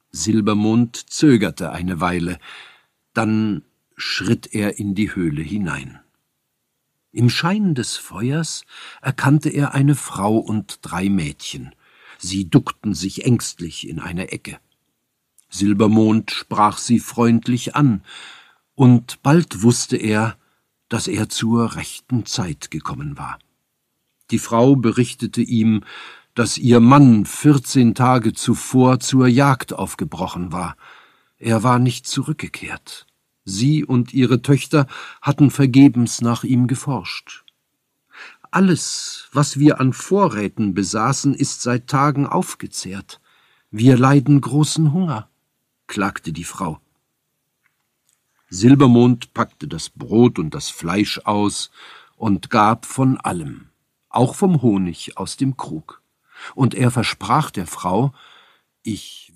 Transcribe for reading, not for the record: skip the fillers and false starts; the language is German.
Silbermond zögerte eine Weile, dann schritt er in die Höhle hinein. Im Schein des Feuers erkannte er eine Frau und 3 Mädchen. Sie duckten sich ängstlich in eine Ecke. Silbermond sprach sie freundlich an, und bald wusste er, dass er zur rechten Zeit gekommen war. Die Frau berichtete ihm, dass ihr Mann 14 Tage zuvor zur Jagd aufgebrochen war. Er war nicht zurückgekehrt. Sie und ihre Töchter hatten vergebens nach ihm geforscht. »Alles, was wir an Vorräten besaßen, ist seit Tagen aufgezehrt. Wir leiden großen Hunger«, klagte die Frau. Silbermond packte das Brot und das Fleisch aus und gab von allem, auch vom Honig aus dem Krug. Und er versprach der Frau: »Ich